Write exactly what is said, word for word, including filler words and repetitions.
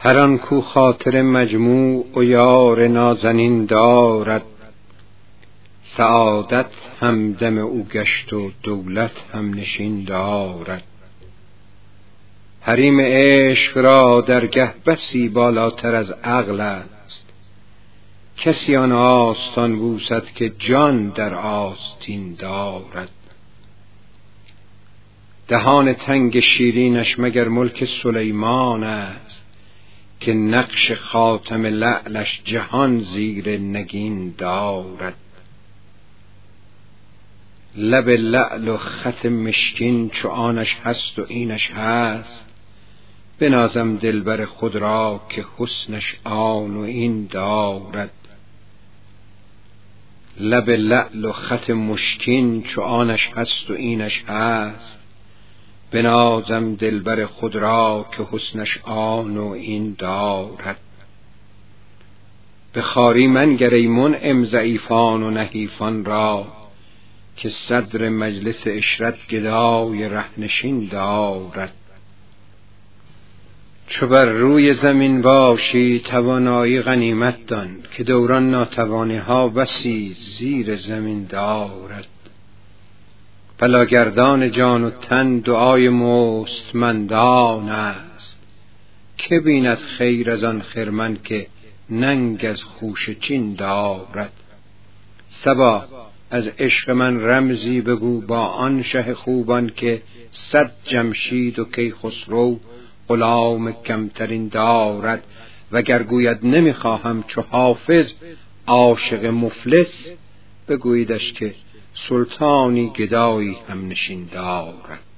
هر آن کو خاطر مجموع و یار نازنین دارد، سعادت همدم او گشت و دولت هم نشین دارد. حریم عشق را درگه بسی بالاتر از عقل است، کسی آن آستان بوسد که جان در آستین دارد. دهان تنگ شیرینش مگر ملک سلیمان است، که نقش خاتم لعلش جهان زیر نگین دارد. لب لعل و خط مشکین چو آنش هست و اینش هست، بنازم دلبر خود را که حسنش آن و این دارد. لب لعل و خط مشکین چو آنش هست و اینش هست، بنازم دلبر خود را که حسنش آن و این دارد. به خواری منگر ای منعم ضعیفان و نحیفان را، که صدر مجلس عشرت گدای رهنشین دارد. چو بر روی زمین باشی توانایی غنیمت دان، که دوران ناتوانی ها بسی زیر زمین دارد. بلاگردان جان و تن دعای مستمندان است، که بیند خیر از آن خرمن که ننگ از خوشه چین دارد. صبا از عشق من رمزی بگو با آن شه خوبان، که صد جمشید و کیخسرو غلام کمترین دارد. وگر گوید نمیخواهم چو حافظ عاشق مفلس، بگویدش که سلطانی گدایی هم نشین دارد.